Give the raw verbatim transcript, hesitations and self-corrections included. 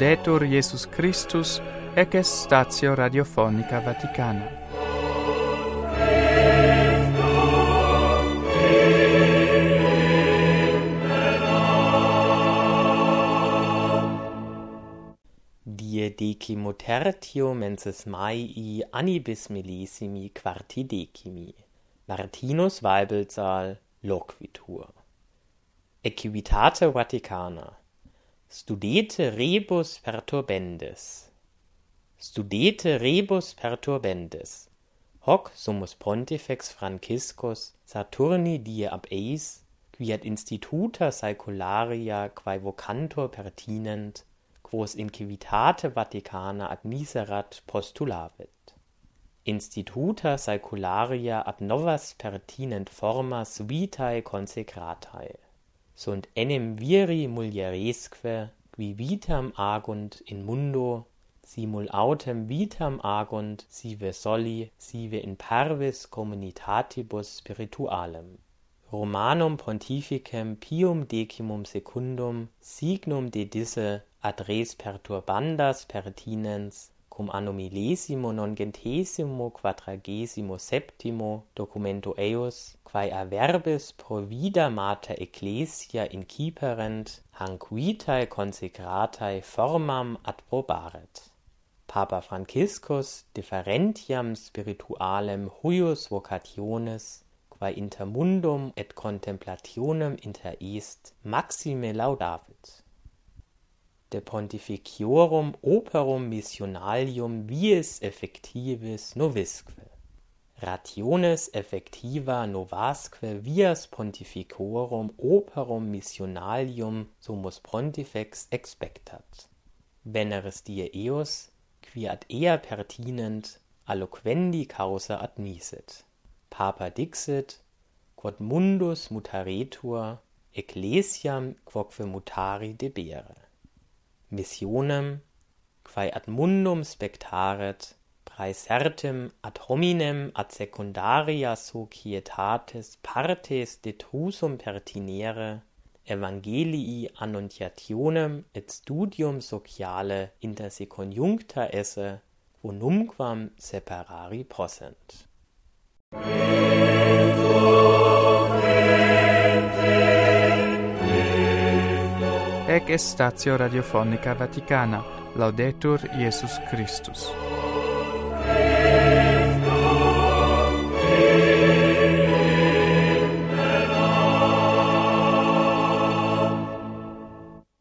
Laudetur Jesus Christus, ec est statio radiofonica Vaticana. Die decimo tertio mensis Maii annibis millesimi quarti decimi. Martinus Weibelsaal loquitur. Equitate Vaticana. Studete rebus perturbendis. Studete rebus perturbendis. Hoc sumus pontifex Franciscus Saturni die ab eis, qui ad instituta saecularia quae vocantur pertinent, quos in civitate Vaticana ad miserat postulavit. Instituta saecularia ab novas pertinent formas vitae consecratae. Sunt enim viri mulieresque, qui vitam agunt in mundo, simul autem vitam agunt sive soli, sive in parvis communitatibus spiritualem. Romanum pontificem pium decimum secundum signum dedisse ad res perturbandas pertinens cum anno millesimo nongentesimo quadragesimo septimo documento eius, quae a verbis provida mater ecclesia inciperent, hanc vitae consecratae formam adprobaret. Papa Franciscus differentiam spiritualem huius vocationes, quae inter mundum et contemplationem inter est, maxime laudavit. De pontificiorum operum missionalium viis effectivis novisque. Rationes effectiva novasque vias pontificorum operum missionalium sumus pontifex expectat. Veneris die eos, qui ad ea pertinent, alloquendi causa admisit. Papa dixit, quod mundus mutaretur, ecclesiam quoque mutari debere. Missionem, quae ad mundum spectaret, praesertim ad hominem ad secundaria societatis partes detrusum pertinere, evangelii annunciationem et studium sociale inter se conjuncta esse, quo numquam separari possent. Ec est statio radiofonica Vaticana. Laudetur Jesus Christus.